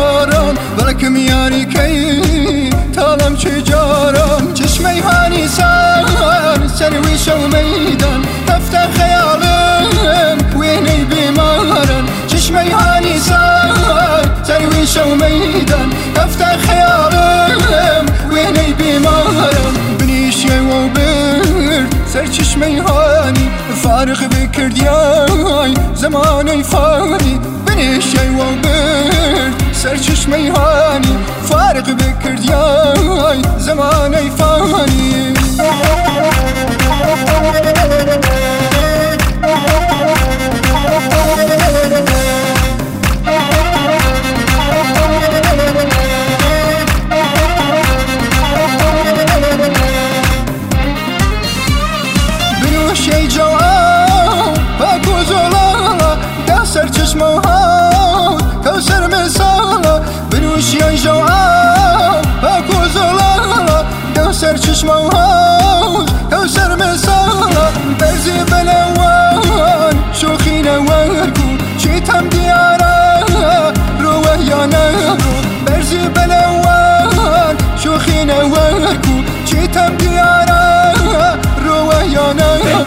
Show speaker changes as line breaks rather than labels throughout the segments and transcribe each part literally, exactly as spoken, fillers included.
بازاران بلکم یاری کی تالم چه جاران چشمه هانی سر سروی شو میدان تفتح خیالم وینی بیمارن چشمه هانی سر سروی شو میدان تفتح خیالم وینی بیمارن بنیش و برد سر چشمه هانی فارغ بکردیای زمانی فانی بنیش و برد سر چشمه هانی فارغ بکردیای زمانی فانی بنوشی جواب باکو زلالا ده سر چشمه ها کوسر مثالا بنوشی جواب باکو زلالا ده سر چشمه ها کوسر مثالا برزی بلوان شوخی نورکو چیتم دیارا روه یا نرو برزی بلوان شوخی نورکو چیتم دیارا روه یا نرو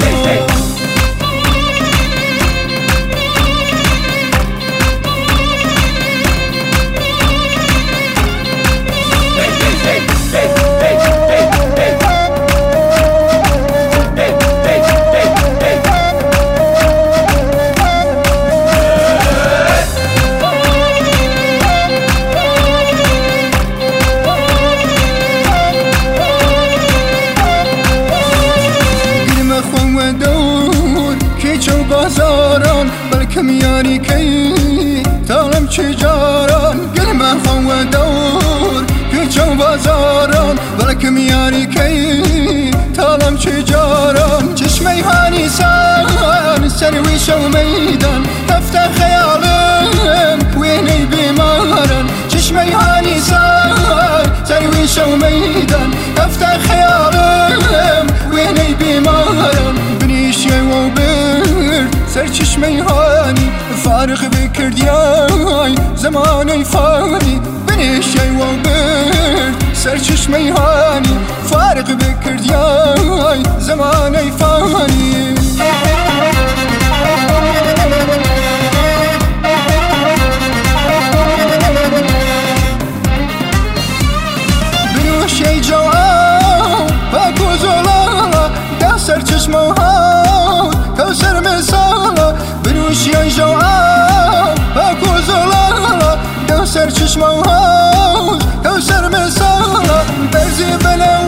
بازاران بلکم یاری کی تالم چه جاران گلمه خو دور پیچو بازاران بلکم یاری کی تالم چه جاران چشمه هانی سر سروی شو میدان تفتح خیالم وینی بیمارن چشمه هانی سر سروی شو میدان تفتح خیالم وینی بیمارن بنیش و برد سر چشمه هانی فارغ بکردیای زمانی فانی بنیش و برد سر چشمه هانی فارغ بکردیای زمانی فانی بنوشی جواب باکو زلالا ده سر چشمه ها کوسر مثالا بنوشی جواب باکو زلالا ده سر چشمه ها کوسر مثالا برزی بلو